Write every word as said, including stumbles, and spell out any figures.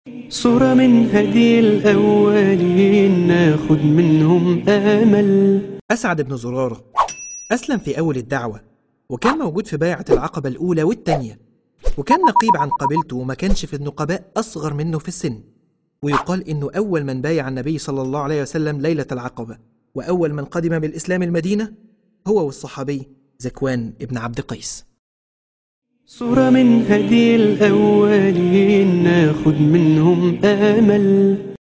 صورة من هدي الأولين ناخد منهم آمل. أسعد بن زرارة أسلم في أول الدعوة، وكان موجود في بيعة العقبة الأولى والتانية، وكان نقيب عن قبيلته وما كانش في النقباء أصغر منه في السن. ويقال إنه أول من بايع النبي صلى الله عليه وسلم ليلة العقبة، وأول من قدم بالإسلام المدينة هو والصحابي ذكوان ابن عبد قيس. صورة من هدي الأولين ناخد منهم آمل.